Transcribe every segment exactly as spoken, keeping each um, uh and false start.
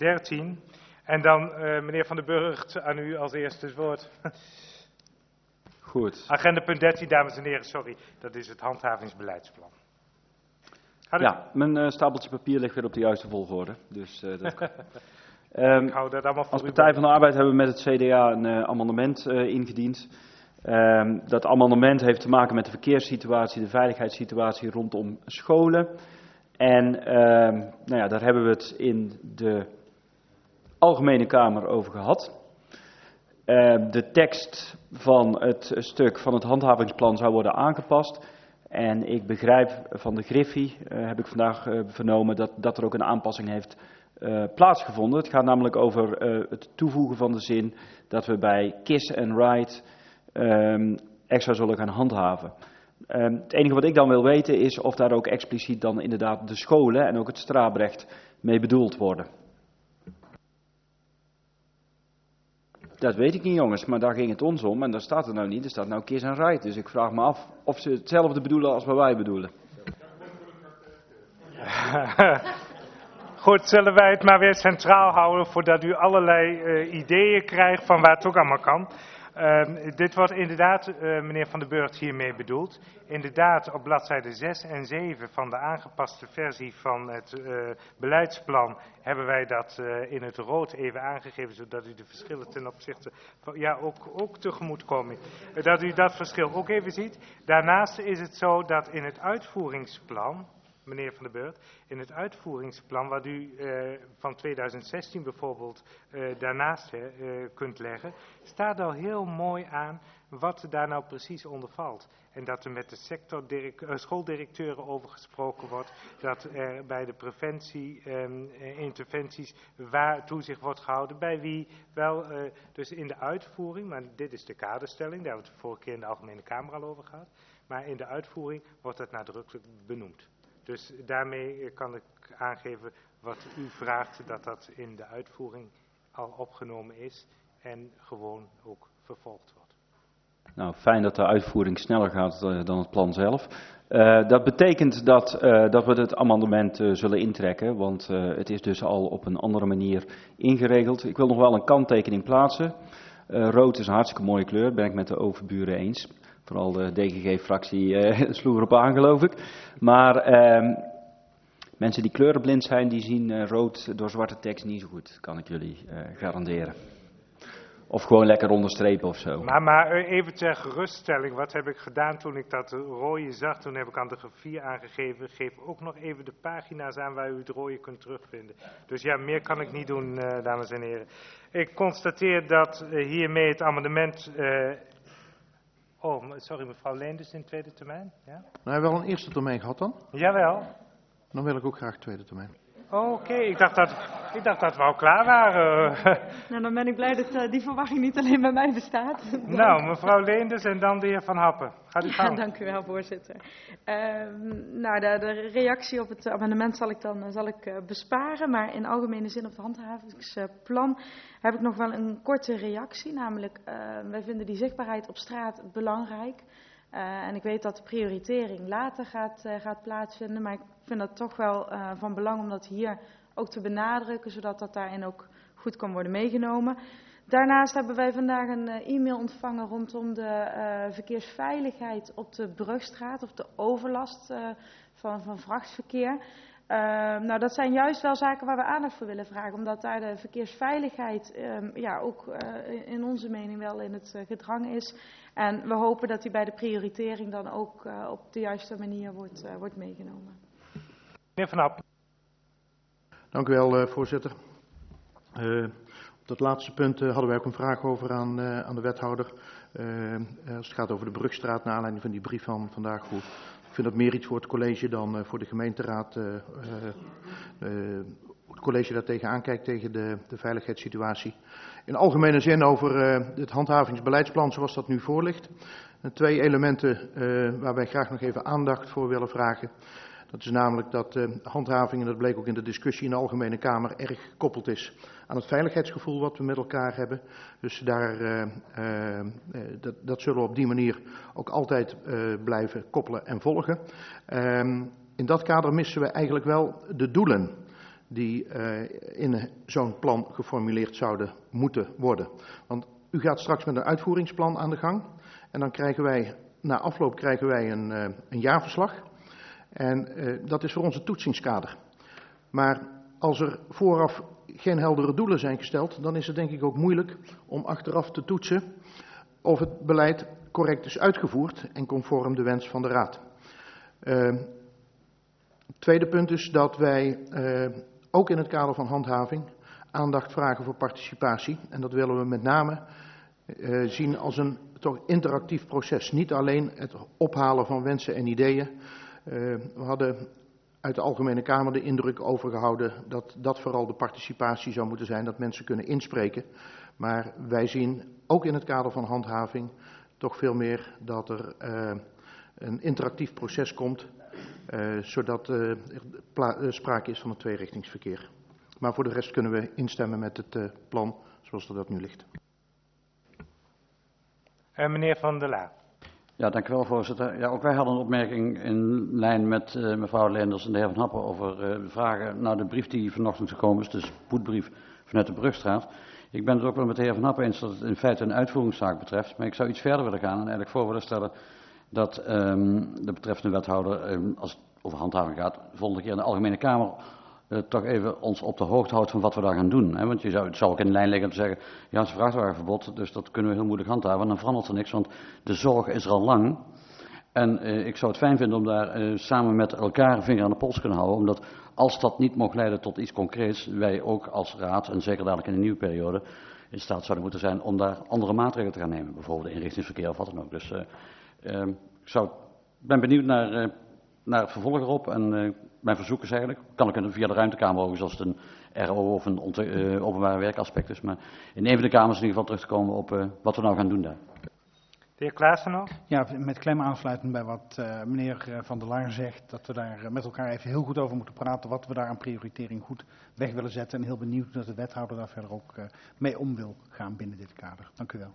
dertien. En dan uh, meneer Van den Burgt, aan u als eerste het woord. Goed. Agenda punt dertien, dames en heren, sorry, dat is het handhavingsbeleidsplan. Ja, mijn uh, stapeltje papier ligt weer op de juiste volgorde. Dus, uh, dat... um, Ik hou dat allemaal voor als u Partij bij. van de Arbeid hebben we met het C D A een uh, amendement uh, ingediend. Um, dat amendement heeft te maken met de verkeerssituatie, de veiligheidssituatie rondom scholen. En um, nou ja, daar hebben we het in de Algemene Kamer over gehad. Uh, de tekst van het stuk van het handhavingsplan zou worden aangepast. En ik begrijp van de Griffie, uh, heb ik vandaag uh, vernomen, dat, dat er ook een aanpassing heeft uh, plaatsgevonden. Het gaat namelijk over uh, het toevoegen van de zin dat we bij kiss and ride um, extra zullen gaan handhaven. Um, het enige wat ik dan wil weten is of daar ook expliciet dan inderdaad de scholen en ook het strafrecht mee bedoeld worden. Dat weet ik niet, jongens, maar daar ging het ons om en daar staat er nou niet. Er staat nou kiss and ride, dus ik vraag me af of ze hetzelfde bedoelen als wat wij bedoelen. Goed, zullen wij het maar weer centraal houden voordat u allerlei uh, ideeën krijgt van waar het ook allemaal kan. Uh, dit wordt inderdaad, uh, meneer Van den Burgt, hiermee bedoeld. Inderdaad, op bladzijde zes en zeven van de aangepaste versie van het uh, beleidsplan hebben wij dat uh, in het rood even aangegeven, zodat u de verschillen ten opzichte van, ja, ook, ook tegemoet komen. Uh, dat u dat verschil ook even ziet. Daarnaast is het zo dat in het uitvoeringsplan, meneer Van den Burgt, in het uitvoeringsplan wat u uh, van tweeduizend zestien bijvoorbeeld uh, daarnaast uh, kunt leggen, staat al heel mooi aan wat daar nou precies onder valt. En dat er met de sector uh, schooldirecteuren over gesproken wordt, dat er bij de preventie um, uh, interventies waar toezicht wordt gehouden, bij wie wel, uh, dus in de uitvoering, maar dit is de kaderstelling, daar hebben we het de vorige keer in de Algemene Kamer al over gehad, maar in de uitvoering wordt dat nadrukkelijk benoemd. Dus daarmee kan ik aangeven wat u vraagt, dat dat in de uitvoering al opgenomen is en gewoon ook vervolgd wordt. Nou, fijn dat de uitvoering sneller gaat uh, dan het plan zelf. Uh, dat betekent dat, uh, dat we het amendement uh, zullen intrekken, want uh, het is dus al op een andere manier ingeregeld. Ik wil nog wel een kanttekening plaatsen. Uh, rood is een hartstikke mooie kleur, ben ik met de overburen eens. Vooral de D G G-fractie uh, sloeg erop aan, geloof ik. Maar uh, mensen die kleurenblind zijn, die zien uh, rood door zwarte tekst niet zo goed, kan ik jullie uh, garanderen. Of gewoon lekker onderstrepen of zo. Maar, maar even ter geruststelling, wat heb ik gedaan toen ik dat rode zag? Toen heb ik aan de grafie aangegeven, geef ook nog even de pagina's aan waar u het rode kunt terugvinden. Dus ja, meer kan ik niet doen, uh, dames en heren. Ik constateer dat uh, hiermee het amendement... Uh, oh, sorry, mevrouw Leenders in het tweede termijn. Ja? Nou, wel een eerste termijn gehad dan? Jawel. Dan wil ik ook graag tweede termijn. Oké, okay, ik, dacht dat, ik dacht dat we al klaar waren. Nou, dan ben ik blij dat uh, die verwachting niet alleen bij mij bestaat. Nou, mevrouw Leenders en dan de heer Van Happen. Gaat u gang. Ja, dank u wel, voorzitter. Uh, nou, de, de reactie op het amendement zal ik dan zal ik, uh, besparen. Maar in algemene zin op het handhavingsplan heb ik nog wel een korte reactie. Namelijk, uh, wij vinden die zichtbaarheid op straat belangrijk. Uh, en ik weet dat de prioritering later gaat, uh, gaat plaatsvinden, maar ik vind dat toch wel uh, van belang om dat hier ook te benadrukken, zodat dat daarin ook goed kan worden meegenomen. Daarnaast hebben wij vandaag een uh, e-mail ontvangen rondom de uh, verkeersveiligheid op de Brugstraat, of de overlast uh, van, van vrachtverkeer. Uh, nou, dat zijn juist wel zaken waar we aandacht voor willen vragen, omdat daar de verkeersveiligheid um, ja, ook uh, in onze mening wel in het uh, gedrang is. En we hopen dat die bij de prioritering dan ook uh, op de juiste manier wordt, uh, wordt meegenomen. Meneer Van Happen. Dank u wel, uh, voorzitter. Uh, op dat laatste punt uh, hadden wij ook een vraag over aan, uh, aan de wethouder. Uh, als het gaat over de Brugstraat, naar aanleiding van die brief van vandaag. Goed. Ik vind dat meer iets voor het college dan uh, voor de gemeenteraad. Uh, uh, uh, het college daar tegenaan kijkt tegen de, de veiligheidssituatie. In algemene zin over uh, het handhavingsbeleidsplan zoals dat nu voor ligt. Uh, twee elementen uh, waar wij graag nog even aandacht voor willen vragen. Dat is namelijk dat uh, handhaving, en dat bleek ook in de discussie in de Algemene Kamer, erg gekoppeld is aan het veiligheidsgevoel wat we met elkaar hebben. Dus daar, uh, uh, dat, dat zullen we op die manier ook altijd uh, blijven koppelen en volgen. Um, in dat kader missen we eigenlijk wel de doelen. die uh, in zo'n plan geformuleerd zouden moeten worden. Want u gaat straks met een uitvoeringsplan aan de gang en dan krijgen wij, na afloop krijgen wij een, uh, een jaarverslag. En uh, dat is voor ons het toetsingskader. Maar als er vooraf geen heldere doelen zijn gesteld, dan is het denk ik ook moeilijk om achteraf te toetsen of het beleid correct is uitgevoerd en conform de wens van de Raad. Uh, het tweede punt is dat wij uh, ook in het kader van handhaving aandacht vragen voor participatie. En dat willen we met name uh, zien als een toch interactief proces. Niet alleen het ophalen van wensen en ideeën. Uh, we hadden uit de Algemene Kamer de indruk overgehouden dat dat vooral de participatie zou moeten zijn, dat mensen kunnen inspreken. Maar wij zien ook in het kader van handhaving toch veel meer dat er uh, een interactief proces komt, uh, zodat uh, er uh, sprake is van een tweerichtingsverkeer. Maar voor de rest kunnen we instemmen met het uh, plan zoals dat nu ligt. Uh, meneer Van der Laan. Ja, dank u wel, voorzitter. Ja, ook wij hadden een opmerking in lijn met uh, mevrouw Leenders en de heer Van Happen over uh, vragen naar de brief die vanochtend gekomen is, de spoedbrief vanuit de Brugstraat. Ik ben het ook wel met de heer Van Happen eens dat het in feite een uitvoeringszaak betreft, maar ik zou iets verder willen gaan en eigenlijk voor willen stellen dat um, de betreffende wethouder, um, als het over handhaving gaat, volgende keer in de Algemene Kamer uh, toch even ons op de hoogte houdt van wat we daar gaan doen. Hè? Want je zou, het zou ook in lijn liggen om te zeggen, ja, het is een vrachtwagenverbod, dus dat kunnen we heel moeilijk handhaven. En dan verandert er niks, want de zorg is er al lang. En uh, ik zou het fijn vinden om daar uh, samen met elkaar een vinger aan de pols te kunnen houden, omdat als dat niet mocht leiden tot iets concreets, wij ook als raad, en zeker dadelijk in de nieuwe periode, in staat zouden moeten zijn om daar andere maatregelen te gaan nemen. Bijvoorbeeld inrichtingsverkeer of wat dan ook. Dus uh, uh, ik zou, ben benieuwd naar, uh, naar het vervolg erop en uh, mijn verzoek is eigenlijk, kan ik via de ruimtekamer ook, als het een R O of een uh, openbare werkaspect is, maar in een van de kamers in ieder geval terug te komen op uh, wat we nou gaan doen daar. De heer Klaassen nog? Ja, met klem aansluitend bij wat uh, meneer Van der Laan zegt, dat we daar met elkaar even heel goed over moeten praten, wat we daar aan prioritering goed weg willen zetten. En heel benieuwd dat de wethouder daar verder ook uh, mee om wil gaan binnen dit kader. Dank u wel.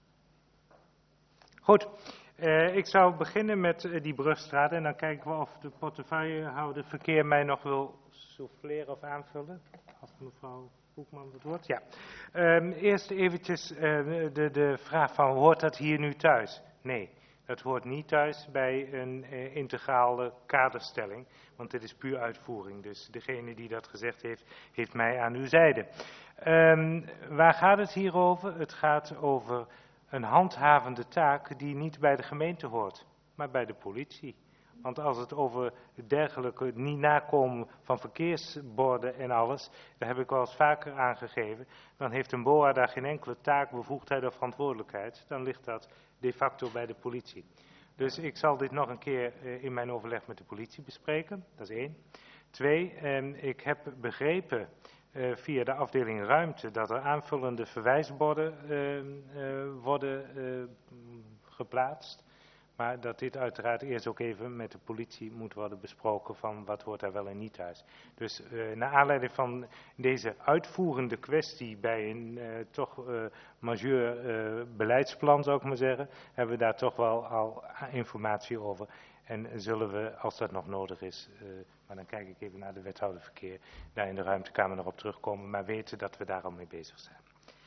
Goed, uh, ik zou beginnen met uh, die Brugstraat en dan kijken we of de portefeuillehouder verkeer mij nog wil souffleren of aanvullen. Als mevrouw Hoekman het woord, ja. Um, eerst eventjes uh, de, de vraag van, hoort dat hier nu thuis? Nee, dat hoort niet thuis bij een uh, integrale kaderstelling, want dit is puur uitvoering. Dus degene die dat gezegd heeft, heeft mij aan uw zijde. Um, waar gaat het hier over? Het gaat over een handhavende taak die niet bij de gemeente hoort, maar bij de politie. Want als het over dergelijke niet nakomen van verkeersborden en alles, dat heb ik wel eens vaker aangegeven, dan heeft een B O A daar geen enkele taak, bevoegdheid of verantwoordelijkheid. Dan ligt dat de facto bij de politie. Dus ik zal dit nog een keer in mijn overleg met de politie bespreken, dat is één. Twee, ik heb begrepen uh, via de afdeling ruimte dat er aanvullende verwijsborden uh, uh, worden uh, geplaatst. Maar dat dit uiteraard eerst ook even met de politie moet worden besproken van wat hoort daar wel en niet thuis. Dus uh, naar aanleiding van deze uitvoerende kwestie bij een uh, toch uh, majeur uh, beleidsplan zou ik maar zeggen, hebben we daar toch wel al informatie over. En zullen we, als dat nog nodig is, uh, maar dan kijk ik even naar de wethouder verkeer, daar in de ruimtekamer nog op terugkomen, maar weten dat we daar al mee bezig zijn.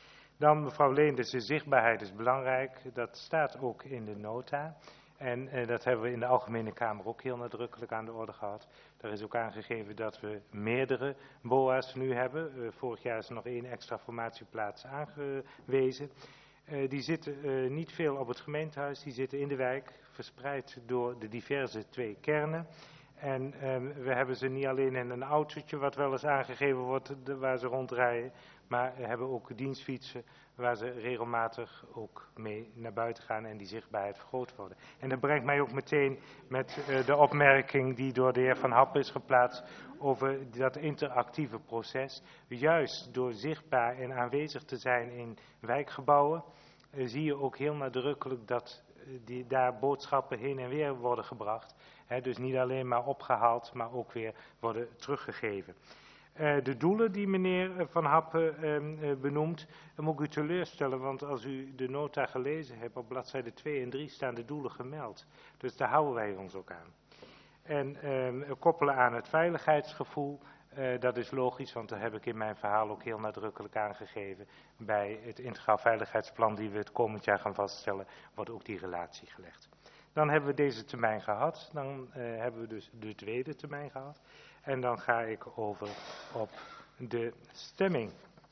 Dan mevrouw Leenders, de zichtbaarheid is belangrijk, dat staat ook in de nota. En eh, dat hebben we in de Algemene Kamer ook heel nadrukkelijk aan de orde gehad. Daar is ook aangegeven dat we meerdere B O A's nu hebben. Uh, vorig jaar is er nog één extra formatieplaats aangewezen. Uh, die zitten uh, niet veel op het gemeentehuis, die zitten in de wijk, verspreid door de diverse twee kernen. En um, we hebben ze niet alleen in een autootje, wat wel eens aangegeven wordt, de, waar ze rondrijden, maar we hebben ook dienstfietsen waar ze regelmatig ook mee naar buiten gaan en die zichtbaarheid vergroot worden. En dat brengt mij ook meteen met uh, de opmerking die door de heer Van Happen is geplaatst over dat interactieve proces. Juist door zichtbaar en aanwezig te zijn in wijkgebouwen, uh, zie je ook heel nadrukkelijk dat uh, die, daar boodschappen heen en weer worden gebracht. He, dus niet alleen maar opgehaald, maar ook weer worden teruggegeven. Uh, de doelen die meneer Van Happen uh, benoemt, dan moet ik u teleurstellen, want als u de nota gelezen hebt, op bladzijde twee en drie staan de doelen gemeld. Dus daar houden wij ons ook aan. En uh, koppelen aan het veiligheidsgevoel, Uh, dat is logisch, want dat heb ik in mijn verhaal ook heel nadrukkelijk aangegeven. Bij het integraal veiligheidsplan die we het komend jaar gaan vaststellen, wordt ook die relatie gelegd. Dan hebben we deze termijn gehad, dan uh, hebben we dus de tweede termijn gehad. En dan ga ik over op de stemming.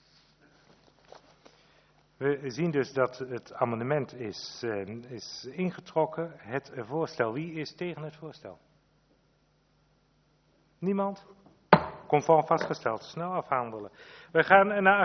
We zien dus dat het amendement is, uh, is ingetrokken. Het voorstel, wie is tegen het voorstel? Niemand? Conform vastgesteld, snel afhandelen. We gaan naar